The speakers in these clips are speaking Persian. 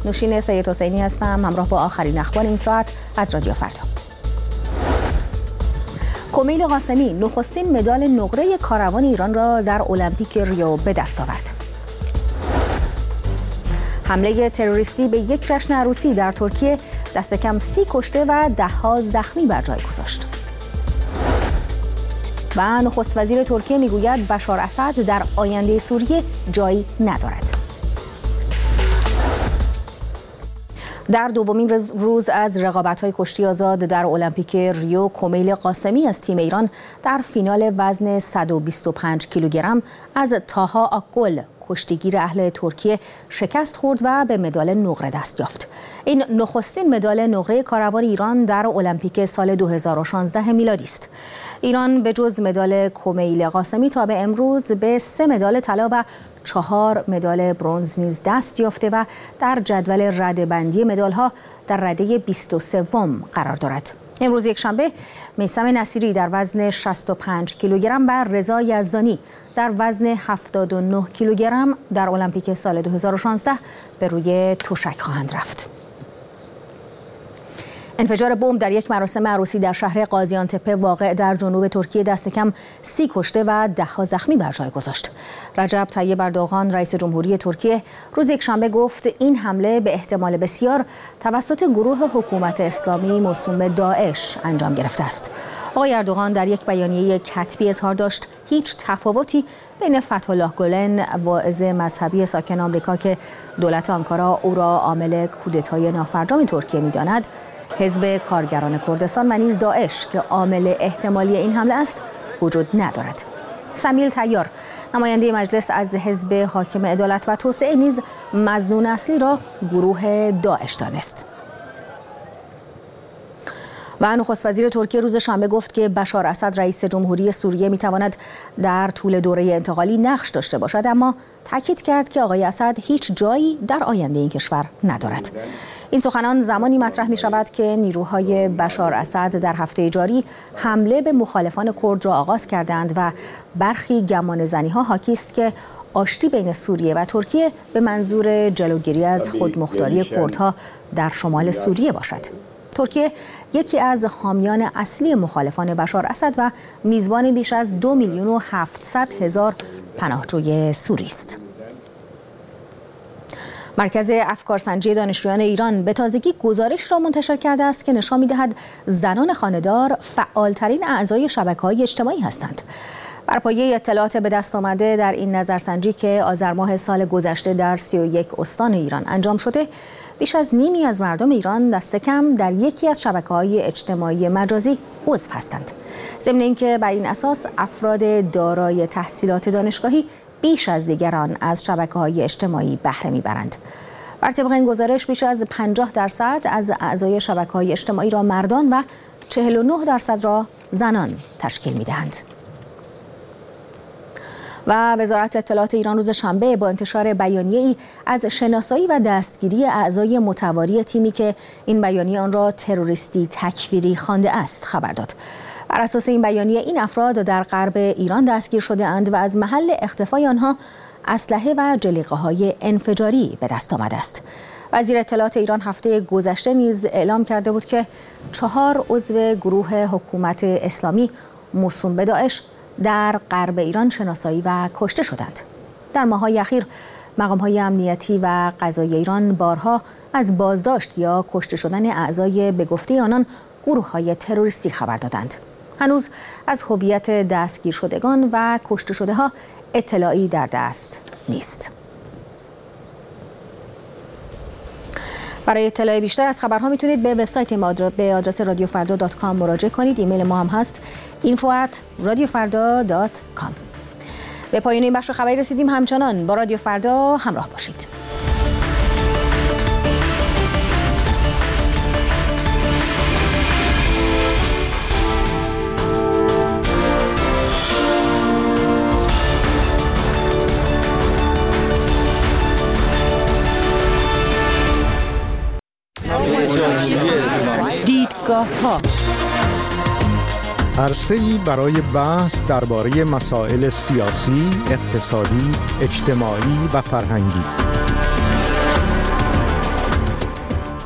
نوشین سید حسینی هستم، همراه با آخرین اخبار این ساعت از رادیو فردا. کمیل قاسمی نخستین مدال نقره کاروان ایران را در المپیک ریو به دست آورد. حمله تروریستی به یک جشن عروسی در ترکیه دست کم 30 کشته و ده‌ها زخمی بر جای گذاشت. و نخست وزیر ترکیه میگوید بشار اسد در آینده سوریه جایی ندارد. در دومین روز از رقابت‌های کشتی آزاد در المپیک ریو، کمیل قاسمی از تیم ایران در فینال وزن 125 کیلوگرم از تاها آکگل کشتیگیر اهل ترکیه شکست خورد و به مدال نقره دست یافت. این نخستین مدال نقره کاروان ایران در المپیک سال 2016 میلادی است. ایران به جز مدال کمیل قاسمی تا به امروز به 3 مدال طلا و 4 مدال برنز نیز دست یافته و در جدول رده‌بندی مدال‌ها در رده 23 قرار دارد. امروز یکشنبه میثم نصیری در وزن 65 کیلوگرم و رضا یزدانی در وزن 79 کیلوگرم در المپیک سال 2016 به روی تشک خواهند رفت. انفجار بمب در یک مراسم عروسی در شهر قازیانتپه واقع در جنوب ترکیه دست کم 30 کشته و ده‌ها زخمی بر جای گذاشت. رجب طیب اردوغان رئیس جمهوری ترکیه روز یکشنبه گفت این حمله به احتمال بسیار توسط گروه حکومت اسلامی موسوم به داعش انجام گرفته است. آقای اردوغان در یک بیانیه کتبی اظهار داشت هیچ تفاوتی بین فتح‌الله گولن واعظ مذهبی ساکن آمریکا که دولت آنکارا او را عامل کودتای نافرجام ترکیه می‌داند، حزب کارگران کردستان و نیز داعش که عامل احتمالی این حمله است وجود ندارد. سمیل طیار نماینده مجلس از حزب حاکم عدالت و توسعه نیز مظنون اصلی را گروه داعش دانست. و نخست وزیر ترکیه روز شنبه گفت که بشار اسد رئیس جمهوری سوریه میتواند در طول دوره انتقالی نقش داشته باشد، اما تاکید کرد که آقای اسد هیچ جایی در آینده این کشور ندارد. این سخنان زمانی مطرح می شود که نیروهای بشار اسد در هفته جاری حمله به مخالفان کرد را آغاز کردند و برخی گمانه‌زنی‌ها حاکی است که آشتی بین سوریه و ترکیه به منظور جلوگیری از خودمختاری کردها در شمال سوریه باشد. ترکیه یکی از حامیان اصلی مخالفان بشار اسد و میزبان بیش از 2,700,000 پناهجوی سوری است. مرکز افکارسنجی دانشجویان ایران به تازگی گزارش را منتشر کرده است که نشان می‌دهد زنان خانه‌دار فعالترین اعضای شبکه‌های اجتماعی هستند. بر پایه اطلاعات به دست آمده در این نظرسنجی که آذر ماه سال گذشته در 31 استان ایران انجام شده، بیش از نیمی از مردم ایران دست کم در یکی از شبکه‌های اجتماعی مجازی عضو هستند. ضمن اینکه بر این اساس افراد دارای تحصیلات دانشگاهی بیش از دیگران از شبکه‌های اجتماعی بهره می‌برند. بر طبق این گزارش بیش از 50% از اعضای شبکه‌های اجتماعی را مردان و 49% را زنان تشکیل می‌دهند. و وزارت اطلاعات ایران روز شنبه با انتشار بیانیه‌ای از شناسایی و دستگیری اعضای متواری تیمی که این بیانیه آن را تروریستی تکفیری خوانده است خبر داد. بر اساس این بیانیه این افراد در غرب ایران دستگیر شده اند و از محل اختفای آنها اسلحه و جلیقه‌های انفجاری به دست آمده است. وزیر اطلاعات ایران هفته گذشته نیز اعلام کرده بود که 4 عضو گروه حکومت اسلامی موسوم به داعش در غرب ایران شناسایی و کشته شدند. در ماه‌های اخیر مقام‌های امنیتی و قضایی ایران بارها از بازداشت یا کشته شدن اعضای به گفته آنان گروه‌های تروریستی خبر دادند. هنوز از هویت دستگیر شدگان و کشته شده‌ها اطلاعی در دست نیست. برای اطلاع بیشتر از خبرها میتونید به وبسایت ما به آدرس radiofarda.com مراجعه کنید. ایمیل ما هم هست info@radiofarda.com. به پایان این بخش خبری رسیدیم. همچنان با رادیو فردا همراه باشید. دیدگاه‌ها عرصه‌ای برای بحث درباره مسائل سیاسی، اقتصادی، اجتماعی و فرهنگی.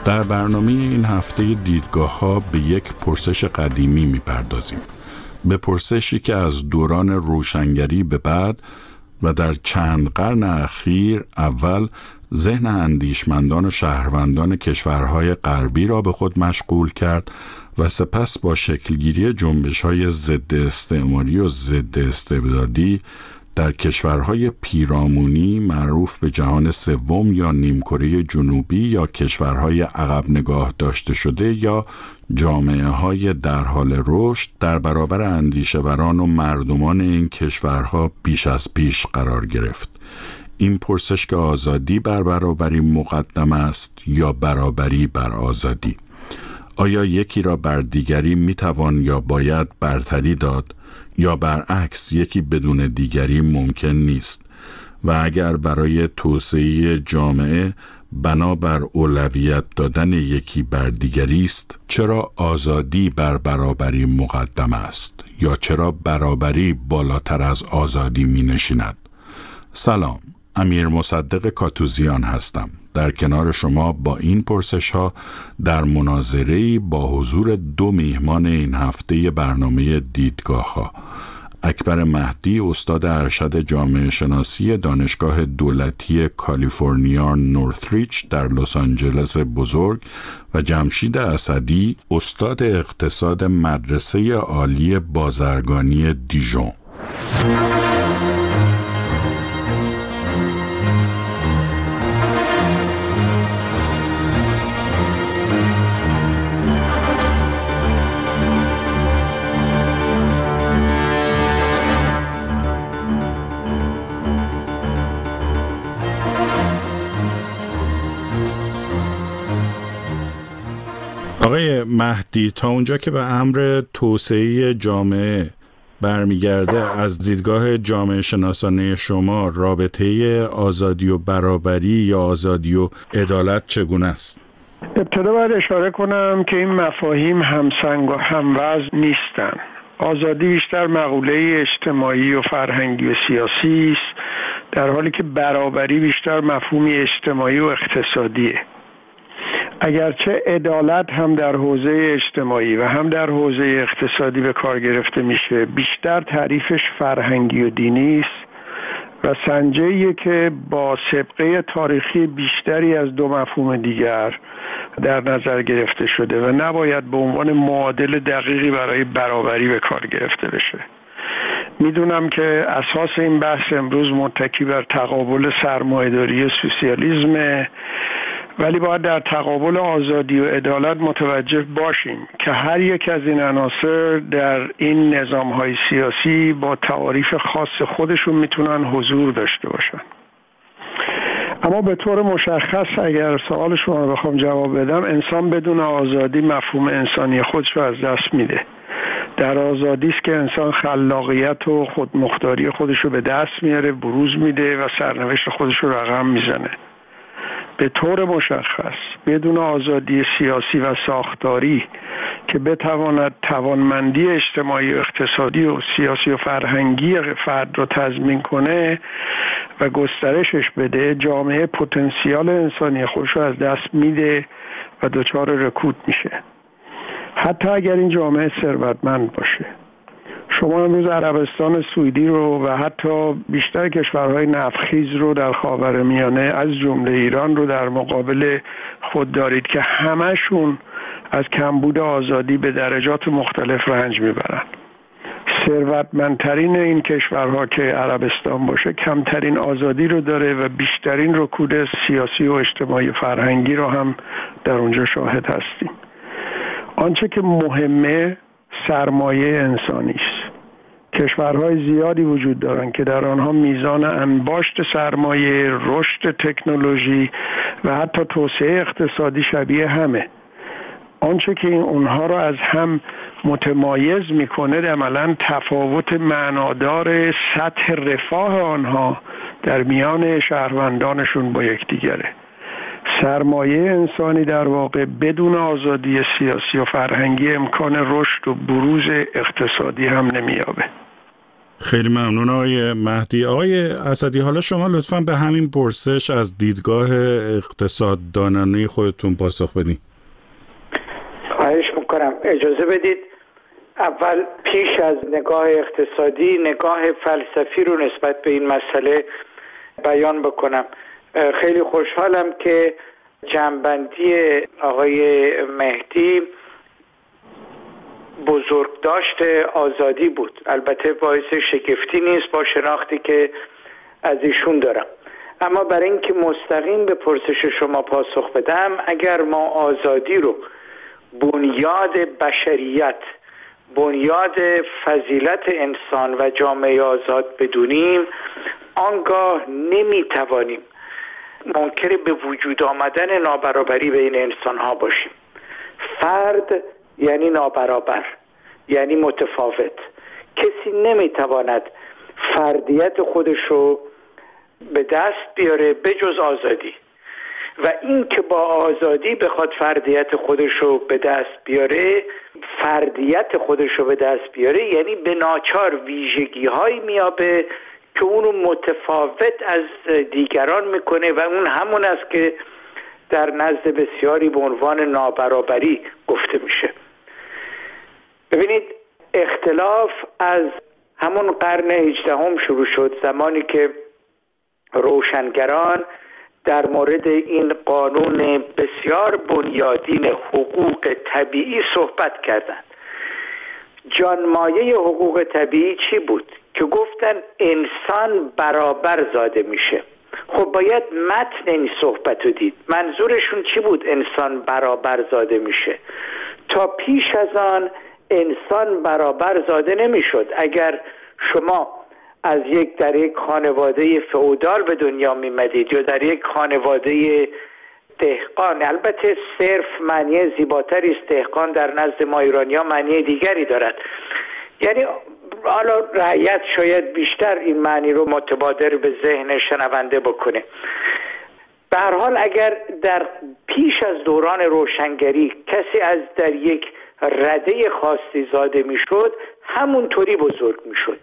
در برنامه این هفته دیدگاه‌ها به یک پرسش قدیمی می‌پردازیم. به پرسشی که از دوران روشنگری به بعد و در چند قرن اخیر اول ذهن اندیشمندان و شهروندان کشورهای غربی را به خود مشغول کرد و سپس با شکلگیری جنبش‌های ضد استعماری و ضد استبدادی در کشورهای پیرامونی معروف به جهان سوم یا نیمکره جنوبی یا کشورهای عقب نگاه داشته شده یا جامعه‌های در حال رشد در برابر اندیشه‌وران و مردمان این کشورها بیش از پیش قرار گرفت. این پرسش که آزادی بر برابری مقدم است یا برابری بر آزادی؟ آیا یکی را بر دیگری میتوان یا باید برتری داد یا برعکس یکی بدون دیگری ممکن نیست؟ و اگر برای توسعه جامعه بنابر اولویت دادن یکی بر دیگری است، چرا آزادی بر برابری مقدم است یا چرا برابری بالاتر از آزادی می نشیند؟ سلام، امیر مصدق کاتوزیان هستم. در کنار شما با این پرسش ها در مناظره‌ای با حضور دو میهمان این هفته برنامه دیدگاه ها، اکبر مهدی استاد ارشد جامعه شناسی دانشگاه دولتی کالیفرنیا نورثریچ در لس آنجلس بزرگ و جمشید اسدی استاد اقتصاد مدرسه عالی بازرگانی دیژون. آقای مهدی، تا اونجا که به امر توسعه جامعه برمیگرده، از دیدگاه جامعه شناسانه شما رابطه آزادی و برابری یا آزادی و عدالت چگونه است؟ ابتدا باید اشاره کنم که این مفاهیم همسنگ و هموزن نیستن. آزادی بیشتر مقوله اجتماعی و فرهنگی و سیاسی است، در حالی که برابری بیشتر مفهومی اجتماعی و اقتصادیه. اگرچه عدالت هم در حوزه اجتماعی و هم در حوزه اقتصادی به کار گرفته میشه، بیشتر تعریفش فرهنگی و دینی است و سنجه‌ایه که با سابقه تاریخی بیشتری از دو مفهوم دیگر در نظر گرفته شده و نباید به عنوان معادل دقیقی برای برابری به کار گرفته بشه. میدونم که اساس این بحث امروز متکی بر تقابل سرمایه‌داری و سوسیالیسم، ولی باید در تقابل آزادی و عدالت متوجه باشیم که هر یک از این عناصر در این نظام‌های سیاسی با تعاریف خاص خودشون میتونن حضور داشته باشن. اما به طور مشخص اگر سوال شما رو بخوام جواب بدم، انسان بدون آزادی مفهوم انسانی خودش رو از دست میده. در آزادی است که انسان خلاقیت و خودمختاری خودش رو به دست میاره، بروز میده و سرنوشت خودش رو رقم میزنه. به طور مشخص بدون آزادی سیاسی و ساختاری که بتواند توانمندی اجتماعی و اقتصادی و سیاسی و فرهنگی فرد رو تضمین کنه و گسترشش بده، جامعه پتانسیال انسانی خودش رو از دست میده و دچار رکود میشه، حتی اگر این جامعه ثروتمند باشه. شما امروز عربستان سعودی رو و حتی بیشتر کشورهای نفتخیز رو در خاورمیانه از جمله ایران رو در مقابل خود دارید که همشون از کمبود آزادی به درجات مختلف رنج میبرن. ثروتمندترین این کشورها که عربستان باشه کمترین آزادی رو داره و بیشترین رکود سیاسی و اجتماعی و فرهنگی رو هم در اونجا شاهد هستیم. آنچه که مهمه سرمایه انسانی است. کشورهای زیادی وجود دارند که در آنها میزان انباشت سرمایه، رشد تکنولوژی و حتی توسعه اقتصادی شبیه همه. آنچه که اونها را از هم متمایز میکنه عملاً تفاوت معنادار سطح رفاه آنها در میان شهروندانشون با یکدیگره. سرمایه انسانی در واقع بدون آزادی سیاسی و فرهنگی امکان رشد و بروز اقتصادی هم نمییابه. خیلی ممنون آقای مهدی. آقای اسدی، حالا شما لطفاً به همین پرسش از دیدگاه اقتصاددانانه خودتون پاسخ بدین. خواهش میکنم. اجازه بدید اول پیش از نگاه اقتصادی نگاه فلسفی رو نسبت به این مسئله بیان بکنم. خیلی خوشحالم که جمع‌بندی آقای مهدی بزرگداشت آزادی بود. البته باعث شگفتی نیست با شناختی که از ایشون دارم، اما برای اینکه مستقیم به پرسش شما پاسخ بدم، اگر ما آزادی رو بنیاد بشریت، بنیاد فضیلت انسان و جامعه آزاد بدونیم، آنگاه نمیتوانیم منکر به وجود آمدن نابرابری بین انسان ها باشیم. فرد یعنی نابرابر، یعنی متفاوت. کسی نمیتواند فردیت خودش رو به دست بیاره بجز آزادی، و این که با آزادی بخواد فردیت خودش رو به دست بیاره، فردیت خودش رو به دست بیاره، یعنی به ناچار ویژگی هایی میابه که اونو متفاوت از دیگران میکنه و اون همون است که در نزد بسیاری به عنوان نابرابری گفته میشه. ببینید، اختلاف از همون قرن 18 شروع شد، زمانی که روشنگران در مورد این قانون بسیار بنیادین حقوق طبیعی صحبت کردند. جانمایه حقوق طبیعی چی بود؟ که گفتن انسان برابر زاده میشه. خب باید متن این صحبت رو دید. منظورشون چی بود انسان برابر زاده میشه؟ تا پیش از آن انسان برابر زاده نمیشد. اگر شما در یک خانواده فئودال به دنیا میمدید یا در یک خانواده دهقان، البته صرف معنی زیباتری است، دهقان در نزد ما ایرانی‌ها معنی دیگری دارد، یعنی حالا رعیت شاید بیشتر این معنی رو متبادر به ذهن شنونده بکنه. به هر حال اگر در پیش از دوران روشنگری کسی در یک رده خاصی زاده میشد، همونطوری بزرگ میشد.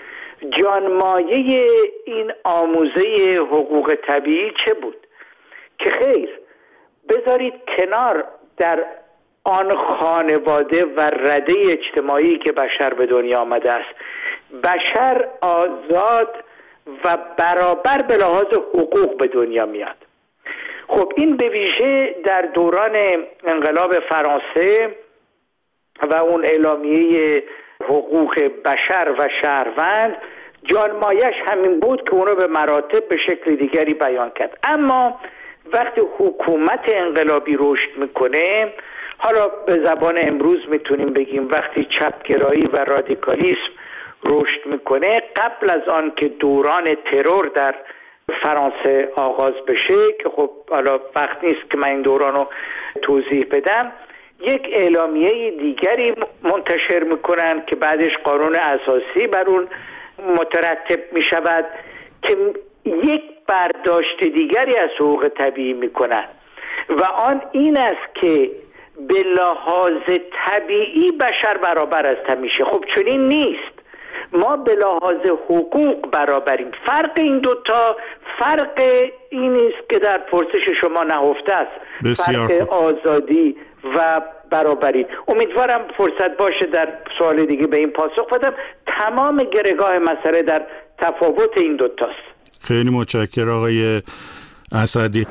جانمایه این آموزه حقوق طبیعی چه بود؟ که خیر، بذارید کنار در آن خانواده و رده اجتماعی که بشر به دنیا آمده است، بشر آزاد و برابر به لحاظ حقوق به دنیا میاد. خب این به ویژه در دوران انقلاب فرانسه و اون اعلامیه حقوق بشر و شهروند، جانمایش همین بود که اونو به مراتب به شکل دیگری بیان کرد. اما وقتی حکومت انقلابی رشد میکنه، حالا به زبان امروز میتونیم بگیم وقتی چپگرایی و رادیکالیسم رشد میکنه، قبل از آن که دوران ترور در فرانسه آغاز بشه، که خب حالا وقت نیست که من این دوران رو توضیح بدم، یک اعلامیه دیگری منتشر میکنن که بعدش قانون اساسی بر اون مترتب میشود که یک برداشت دیگری از حقوق طبیعی میکنن و آن این است که به لحاظ طبیعی بشر برابر است همیشه. خب چنین نیست. ما به لحاظ حقوق برابریم. فرق این دوتا فرق این است که در پرسش شما نهفته است، فرق آزادی و برابری. امیدوارم فرصت باشه در سوال دیگه به این پاسخ بدم. تمام گرهگاه مسئله در تفاوت این دوتاست. خیلی متشکرم آقای اسدی.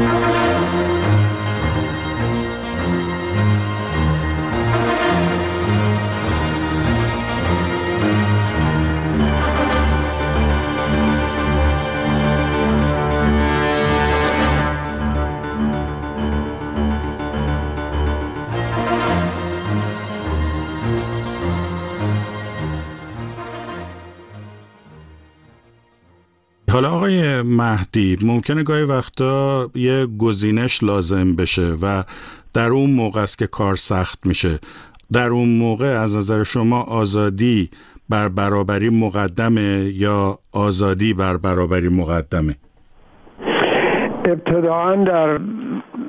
حالا آقای مهدی، ممکنه گاهی وقتا یه گزینش لازم بشه و در اون موقع است که کار سخت میشه. در اون موقع از نظر شما آزادی بر برابری مقدمه یا آزادی بر برابری مقدمه؟ ابتداعا در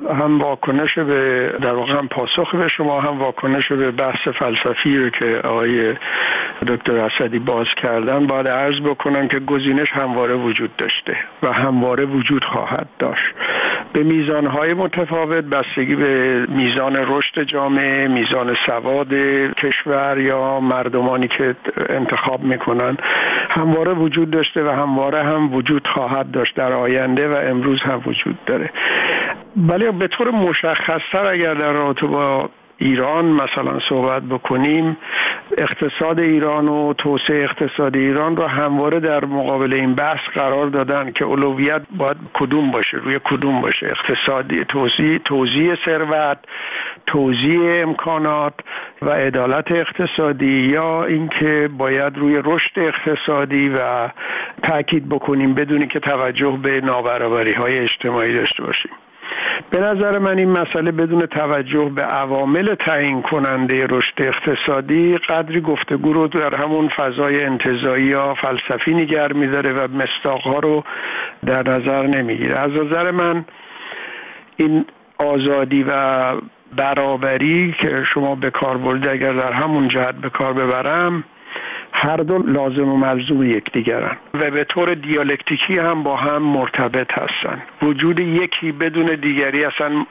هم واکنش به در واقع هم پاسخ به شما، هم واکنش به بحث فلسفی رو که آقای دکتر اسدی باز کردن، باید عرض بکنم که گزینش همواره وجود داشته و همواره وجود خواهد داشت به میزانهای متفاوت، بستگی به میزان رشد جامعه، میزان سواد کشور یا مردمانی که انتخاب میکنن. همواره وجود داشته و همواره هم وجود خواهد داشت در آینده و امروز هم وجود داره. ولی به طور مشخص‌تر اگر در رابطه با ایران مثلا صحبت بکنیم، اقتصاد ایران و توسعه اقتصادی ایران رو همواره در مقابل این بحث قرار دادن که اولویت باید کدوم باشه، روی کدوم باشه، اقتصادی، توزیع ثروت، توزیع امکانات و عدالت اقتصادی، یا اینکه باید روی رشد اقتصادی و تاکید بکنیم بدون که توجه به نابرابری‌های اجتماعی داشته باشیم. به نظر من این مسئله بدون توجه به عوامل تعیین کننده رشد اقتصادی قدری گفتگو رو در همون فضای انتزاعی یا فلسفی نگه می‌داره و مصداق‌ها رو در نظر نمیگیره. از نظر من این آزادی و برابری که شما به کار بردید، اگر در همون جهت به کار ببرم، هر دو لازم و ملزوم یکدیگرن و به طور دیالکتیکی هم با هم مرتبط هستن. وجود یکی بدون دیگری اصلا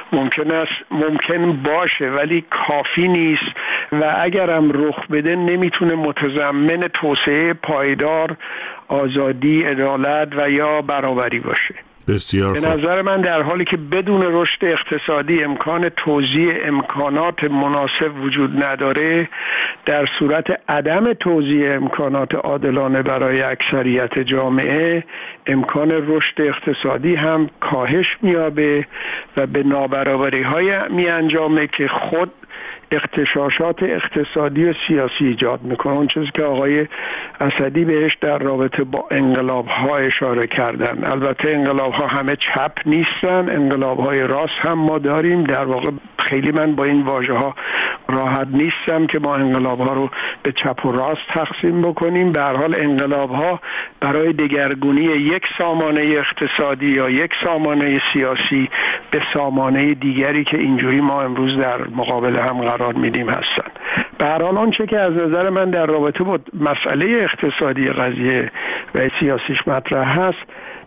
ممکن باشه ولی کافی نیست و اگرم رخ بده نمیتونه متضمن توسعه پایدار، آزادی، عدالت و یا برابری باشه. بسیار به نظر من در حالی که بدون رشد اقتصادی امکان توزیع امکانات مناسب وجود نداره، در صورت عدم توزیع امکانات عادلانه برای اکثریت جامعه امکان رشد اقتصادی هم کاهش می‌یابه و به نابرابری‌های می‌انجامه که خود اختشاشات اقتصادی و سیاسی ایجاد میکنه. اون چیزی که آقای اسدی بهش در رابطه با انقلاب‌ها اشاره کردن. البته انقلاب‌ها همه چپ نیستن، انقلاب‌های راست هم ما داریم. در واقع خیلی من با این واژه‌ها راحت نیستم که ما انقلاب‌ها رو به چپ و راست تقسیم بکنیم. به هر حال انقلاب‌ها برای دگرگونی یک سامانه اقتصادی یا یک سامانه سیاسی به سامانه دیگری که اینجوری ما امروز در مقابل هم قرار میدیم هستن. به هر حال آنچه که از نظر من در رابطه با مسئله اقتصادی قضیه و سیاسیش مطرح هست،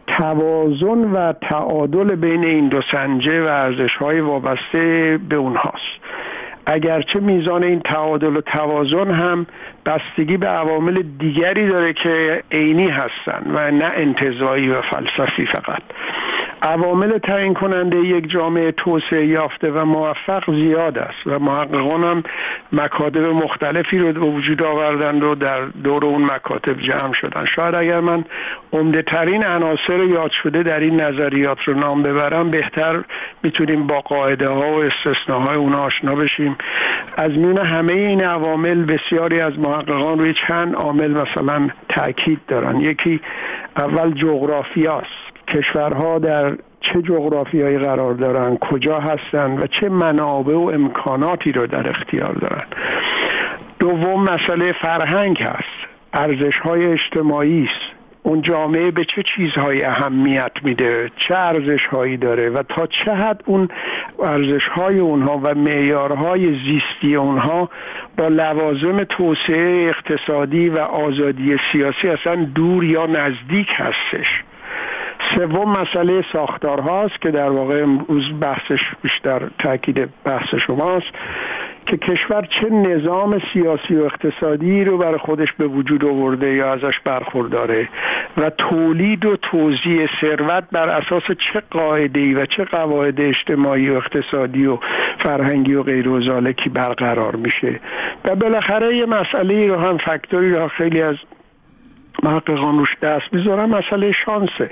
توازن و تعادل بین این دو سنجه و ارزش‌های وابسته به اونهاست. اگرچه میزان این تعادل و توازن هم بستگی به عوامل دیگری داره که عینی هستن و نه انتزاعی و فلسفی فقط. عوامل تعیین کننده یک جامعه توسعه یافته و موفق زیاد است و محققان هم مکاتب مختلفی رو به وجود آوردن و در دور اون مکاتب جمع شدن. شاید اگر من عمده ترین عناصر یاد شده در این نظریات رو نام ببرم، بهتر میتونیم با قاعده ها و استثناهای اون آشنا بشیم. از میون همه این عوامل بسیاری از محققان روی چند عامل مثلا تاکید دارن. یکی اول جغرافیاست. کشورها در چه جغرافیایی قرار دارن، کجا هستن و چه منابع و امکاناتی رو در اختیار دارن. دوم مسئله فرهنگ هست، ارزش‌های اجتماعی است. اون جامعه به چه چیزهایی اهمیت میده، چه ارزش‌هایی داره و تا چه حد اون ارزش‌های اونها و معیارهای زیستی اونها با لوازم توسعه اقتصادی و آزادی سیاسی اصلا دور یا نزدیک هستش. سوم مسئله ساختار هاست که در واقع امروز بحثش بیشتر تاکید بحث شماست که کشور چه نظام سیاسی و اقتصادی رو برای خودش به وجود آورده یا ازش برخورداره و تولید و توزیع ثروت بر اساس چه قاعده‌ای و چه قواعد اجتماعی و اقتصادی و فرهنگی و غیر و ذالکی برقرار میشه. و بالاخره یه مسئله رو هم فاکتوری رو خیلی از محققان روش دست میذارن، مسئله شانسه.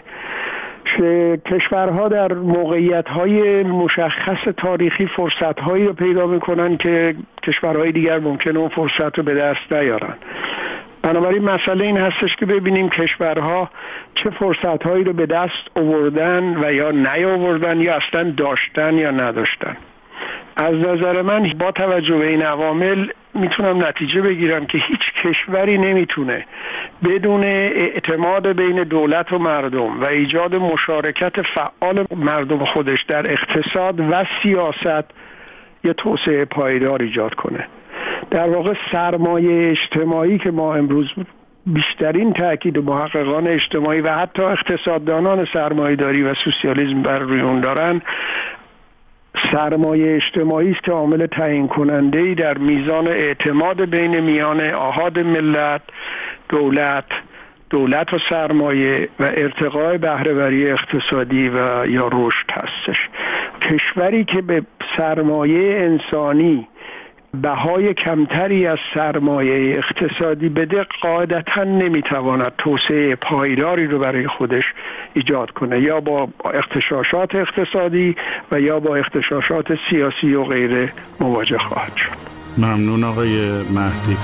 کشورها در موقعیت‌های مشخص تاریخی فرصت‌هایی رو پیدا می‌کنن که کشورهای دیگر ممکنه اون فرصت رو به دست نیارن. بنابراین مسئله این هستش که ببینیم کشورها چه فرصت‌هایی رو به دست آوردن و یا نیاوردن یا اصلا داشتن یا نداشتن. از نظر من با توجه به این عوامل میتونم نتیجه بگیرم که هیچ کشوری نمیتونه بدون اعتماد بین دولت و مردم و ایجاد مشارکت فعال مردم خودش در اقتصاد و سیاست یه توسعه پایدار ایجاد کنه. در واقع سرمایه اجتماعی که ما امروز بیشترین تاکید محققان اجتماعی و حتی اقتصاددانان سرمایه‌داری و سوسیالیسم بر روی اون دارن، سرمایه اجتماعی است که عامل تعیین کننده‌ای در میزان اعتماد بین میان آحاد ملت، دولت و سرمایه و ارتقای بهره‌وری اقتصادی و یا رشد هستش. کشوری که به سرمایه انسانی بهای کمتری از سرمایه اقتصادی بده قاعدتاً نمیتواند توسعه پایداری رو برای خودش ایجاد کنه، یا با اغتشاشات اقتصادی و یا با اغتشاشات سیاسی و غیره مواجه خواهد شد. ممنون آقای مهدی.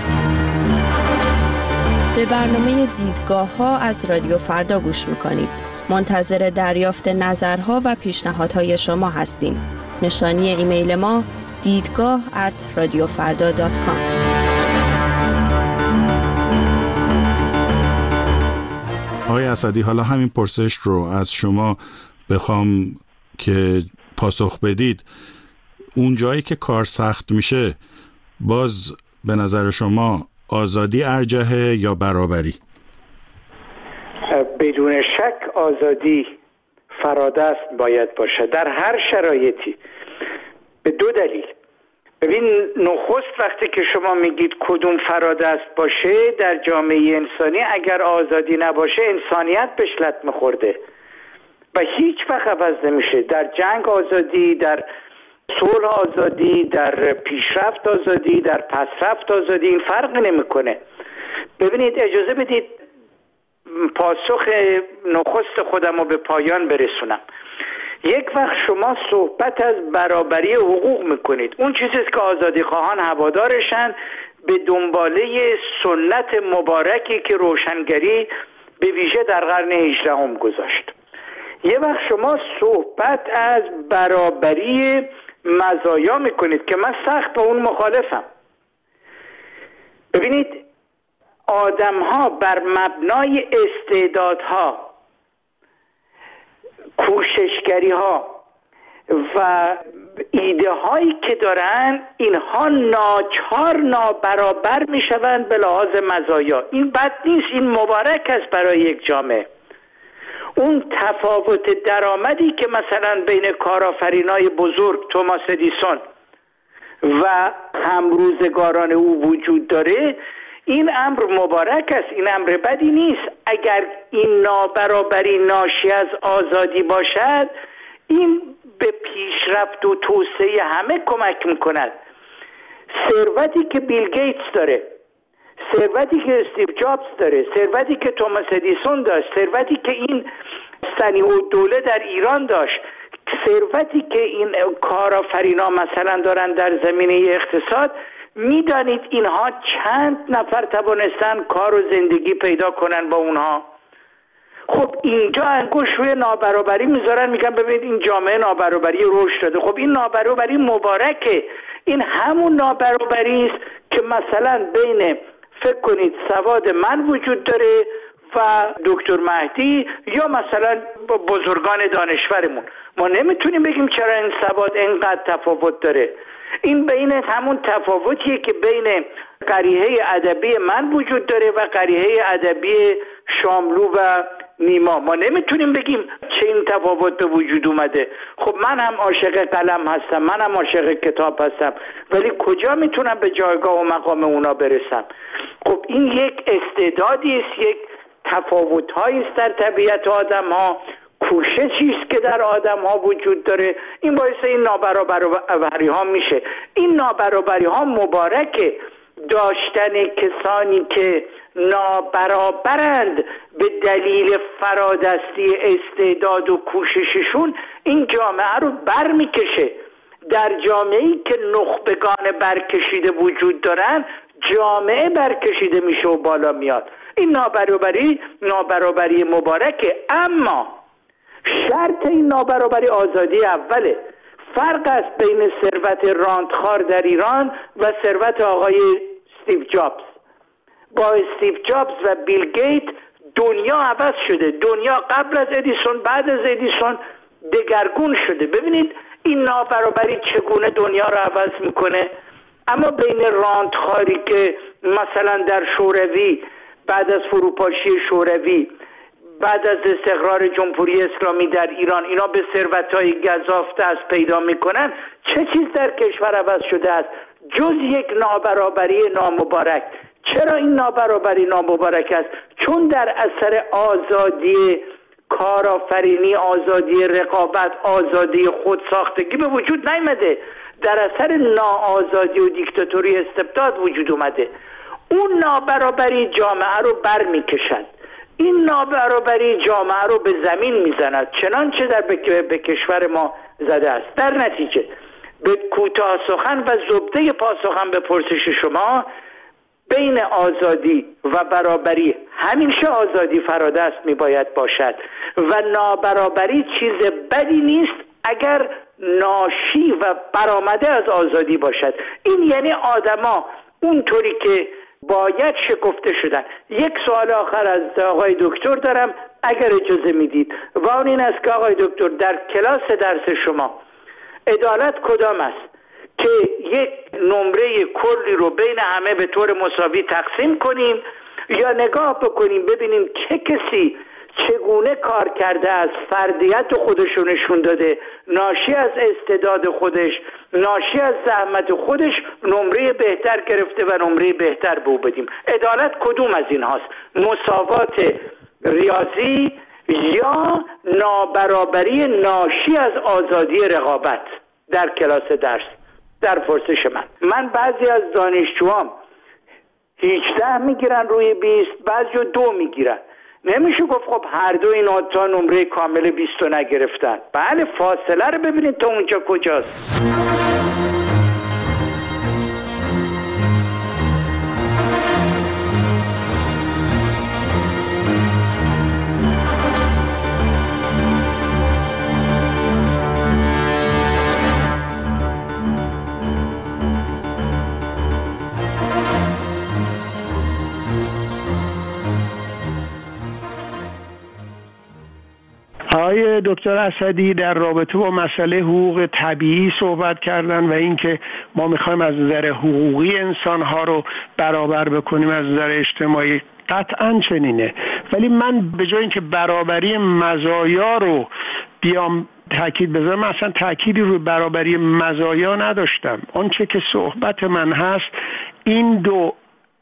به برنامه دیدگاه‌ها از رادیو فردا گوش می‌کنید. منتظر دریافت نظرها و پیشنهادهای شما هستیم. نشانی ایمیل ما دیدگاه@radiofarda.com. آقای اسدی، حالا همین پرسش رو از شما بخوام که پاسخ بدید، اون جایی که کار سخت میشه باز به نظر شما آزادی ارجحه یا برابری؟ بدون شک آزادی فرادست باید باشه در هر شرایطی، به دو دلیل. ببین، نخست وقتی که شما میگید کدوم فرادست باشه در جامعه انسانی، اگر آزادی نباشه انسانیت بهش لطمه خورده و هیچ وقت عوض نمیشه. در جنگ آزادی، در صلح آزادی، در پیشرفت آزادی، در پسرفت آزادی، این فرق نمیکنه. ببینید، اجازه بدید پاسخ نخست خودم رو به پایان برسونم. یک وقت شما صحبت از برابری حقوق میکنید، اون چیزیست که آزادی خواهان هوادارشن، به دنباله سنت مبارکی که روشنگری به ویژه در قرن 18 گذاشت. یه وقت شما صحبت از برابری مزایا میکنید که من سخت با اون مخالفم. ببینید، آدم ها بر مبنای استعدادها، کوششگری ها و ایده هایی که دارن، اینها ناچار نابرابر می شوند به لحاظ مزایا. این بد نیست، این مبارک است برای یک جامعه. اون تفاوت درآمدی که مثلا بین کارآفرینای بزرگ توماس ادیسون و همروزگاران او وجود داره، این امر مبارک است، این امر بدی نیست. اگر این نابرابری ناشی از آزادی باشد، این به پیشرفت و توسعه همه کمک میکند. ثروتی که بیل گیتس داره، ثروتی که استیو جابز داره، ثروتی که توماس ادیسون داشت، ثروتی که این صنیع‌الدوله در ایران داشت، ثروتی که این کارآفرینا مثلا دارن در زمینه اقتصاد، میدانید اینها چند نفر توانستن کار و زندگی پیدا کنن با اونها؟ خب اینجا انگشت روی نابرابری میذارن، میگن ببینید این جامعه نابرابری رشد داده. خب این نابرابری مبارکه، این همون نابرابری است که مثلا بین، فکر کنید، سواد من وجود داره و دکتر مهدی یا مثلا بزرگان دانشورمون. ما نمیتونیم بگیم چرا این سواد اینقدر تفاوت داره. این بین همون تفاوتیه که بین قریحه ادبی من وجود داره و قریحه ادبی شاملو و نیما. ما نمیتونیم بگیم چه این تفاوت به وجود اومده. خب من هم عاشق قلم هستم، من هم عاشق کتاب هستم، ولی کجا میتونم به جایگاه و مقام اونا برسم؟ خب این یک استعدادی است، یک تفاوت‌هایی است در طبیعت آدم‌ها، کوششی است که در آدم‌ها وجود داره. این باعث این نابرابری‌ها میشه. این نابرابری‌ها مبارکه. داشتن کسانی که نابرابرند به دلیل فرادستی استعداد و کوشششون، این جامعه رو بر میکشه. در جامعه‌ای که نخبگان برکشیده وجود دارن، جامعه برکشیده میشه و بالا میاد. این نابرابری مبارکه، اما شرط این نابرابری آزادی اوله. فرق است بین ثروت راندخار در ایران و ثروت آقای استیو جابز. با استیو جابز و بیل گیت دنیا عوض شده. دنیا قبل از ادیسون، بعد از ادیسون دگرگون شده. ببینید این نابرابری چگونه دنیا رو عوض میکنه. اما بین راندخاری که مثلا در شوروی بعد از فروپاشی شوروی، بعد از استقرار جمهوری اسلامی در ایران، اینا به ثروت‌های گزاف دست پیدا میکنن، چه چیز در کشور عوض شده است جز یک نابرابری نامبارک؟ چرا این نابرابری نامبارک است؟ چون در اثر آزادی کارآفرینی، آزادی رقابت، آزادی خودساختگی به وجود نیامده، در اثر ناآزادی و دیکتاتوری استبداد وجود اومده. اون نابرابری جامعه رو بر میکشد. این نابرابری جامعه رو به زمین میزند، چنانچه به کشور ما زده است. در نتیجه به کوتاه سخن و زبده پاسخم به پرسش شما، بین آزادی و برابری همیشه آزادی فرادست میباید باشد و نابرابری چیز بدی نیست اگر ناشی و برآمده از آزادی باشد. این یعنی آدما اونطوری که باید شکفته شدن. یک سوال آخر از آقای دکتر دارم اگر اجازه میدید، و اون این است که آقای دکتر در کلاس درس شما عدالت کدام است؟ که یک نمره کلی رو بین همه به طور مساوی تقسیم کنیم، یا نگاه بکنیم ببینیم چه کسی چگونه کار کرده است، فردیت خودش رو نشون داده، ناشی از استعداد خودش، ناشی از زحمت خودش نمره بهتر گرفته و نمره بهتر به او بدیم. عدالت کدوم از این هاست؟ مساوات ریاضی یا نابرابری ناشی از آزادی رقابت در کلاس درس؟ در پرسش من بعضی از دانشجوام 18 میگیرن روی 20، بعضی 2 میگیرن. نمیشه گفت خب هر دو اینا تا نمره کامل 20 نگرفتن. بله، فاصله رو ببینید تا اونجا کجاست. آقای دکتر اسدی در رابطه با مسئله حقوق طبیعی صحبت کردن و اینکه ما میخوایم از نظر حقوقی انسانها رو برابر بکنیم از نظر اجتماعی. قطعاً چنینه، ولی من به جای اینکه برابری مزایا رو بیام تاکید بذارم، من اصلا تاکیدی روی برابری مزایا نداشتم. آنچه که صحبت من هست این دو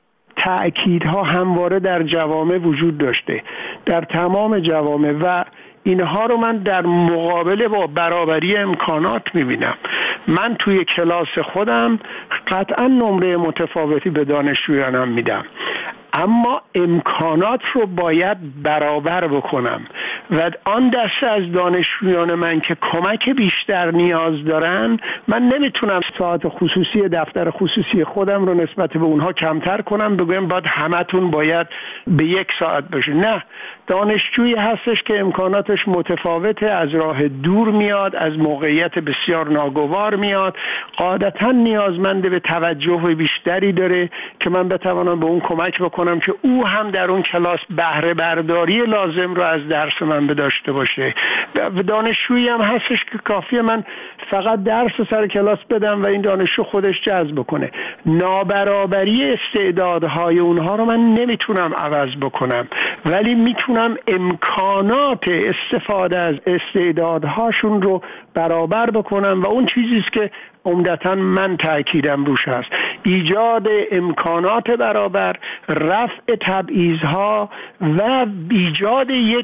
تأکیدها همواره در جوامع وجود داشته، در تمام جوامع، و اینها رو من در مقابله با برابری امکانات میبینم. من توی کلاس خودم قطعا نمره متفاوتی به دانشجویانم میدم، اما امکانات رو باید برابر بکنم و آن دسته از دانشجویان من که کمک بیشتر نیاز دارن، من نمیتونم ساعت خصوصی دفتر خصوصی خودم رو نسبت به اونها کمتر کنم، بگم باید همتون باید به 1 ساعت بشه. نه، دانشجویی هستش که امکاناتش متفاوته، از راه دور میاد، از موقعیت بسیار ناگوار میاد، قاعدتا نیازمند به توجه بیشتری داره که من بتوانم به اون کمک بکنم که او هم در اون کلاس بهره برداری لازم رو از درس من داشته باشه. و دانشجویی هم هستش که کافیه من فقط درس سر کلاس بدم و این دانشجو خودش جذب کنه. نابرابری استعدادهای اونها رو من نمیتونم عوض بکنم، ولی میتونم امکانات استفاده از استعدادهاشون رو برابر بکنم و اون چیزیست که عمدتاً من تأکیدم روش هست: ایجاد امکانات برابر، رفع تبعیض‌ها و ایجاد یک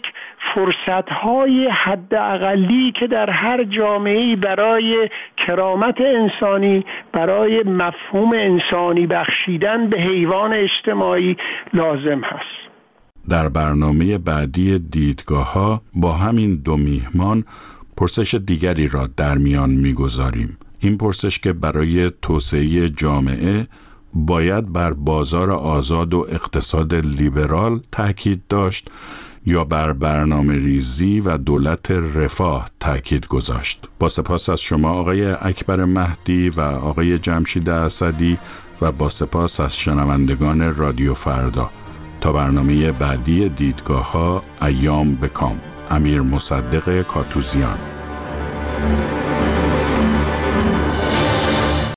فرصت‌های حداقلی که در هر جامعه‌ای برای کرامت انسانی، برای مفهوم انسانی بخشیدن به حیوان اجتماعی لازم هست. در برنامه بعدی دیدگاه‌ها با همین 2 میهمان پرسش دیگری را در میان می‌گذاریم. این پرسش که برای توسعه جامعه باید بر بازار آزاد و اقتصاد لیبرال تاکید داشت یا بر برنامه ریزی و دولت رفاه تاکید گذاشت. با سپاس از شما آقای اکبر مهدی و آقای جمشید اسدی و با سپاس از شنوندگان رادیو فردا. تا برنامه بعدی دیدگاه‌ها، ایام بکام. امیر مصدق کاتوزیان.